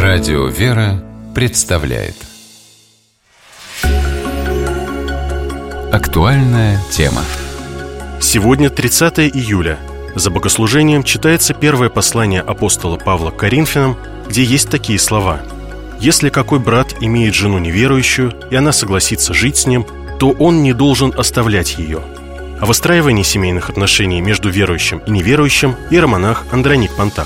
Радио «Вера» представляет актуальная тема. Сегодня 30 июля. За богослужением читается первое послание апостола Павла к Коринфянам, где есть такие слова: «Если какой брат имеет жену неверующую, и она согласится жить с ним, то он не должен оставлять ее». О выстраивании семейных отношений между верующим и неверующим иеромонах Андроник Пантак.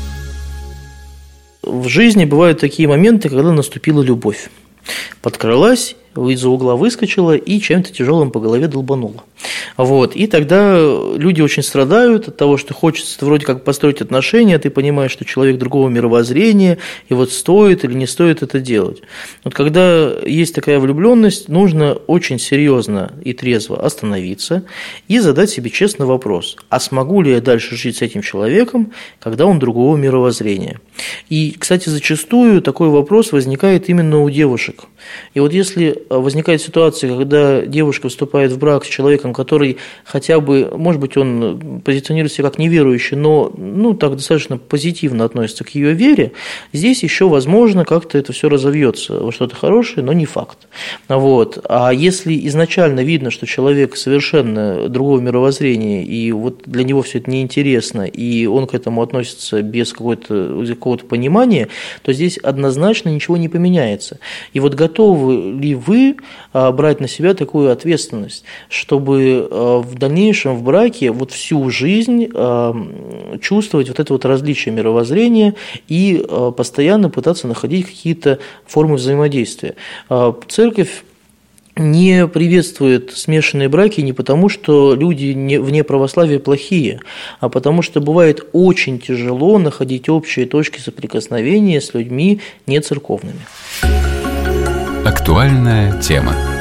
В жизни бывают такие моменты, когда наступила любовь. Подкралась, из-за угла выскочила и чем-то тяжелым по голове долбанула. И тогда люди очень страдают от того, что хочется вроде как построить отношения, ты понимаешь, что человек другого мировоззрения, и стоит или не стоит это делать. Когда есть такая влюбленность, нужно очень серьезно и трезво остановиться и задать себе честный вопрос: а смогу ли я дальше жить с этим человеком, когда он другого мировоззрения? И, кстати, зачастую такой вопрос возникает именно у девушек. И если возникает ситуация, когда девушка вступает в брак с человеком, который хотя бы, может быть, он позиционирует себя как неверующий, но так достаточно позитивно относится к ее вере, здесь еще, возможно, как-то это все разовьется во что-то хорошее, но не факт. А если изначально видно, что человек совершенно другого мировоззрения, и для него все это неинтересно, и он к этому относится без какого-то понимания, то здесь однозначно ничего не поменяется. И готовы ли вы брать на себя такую ответственность, чтобы в дальнейшем в браке всю жизнь чувствовать это различие мировоззрения и постоянно пытаться находить какие-то формы взаимодействия? Церковь не приветствует смешанные браки не потому, что люди вне православия плохие, а потому что бывает очень тяжело находить общие точки соприкосновения с людьми нецерковными. Актуальная тема.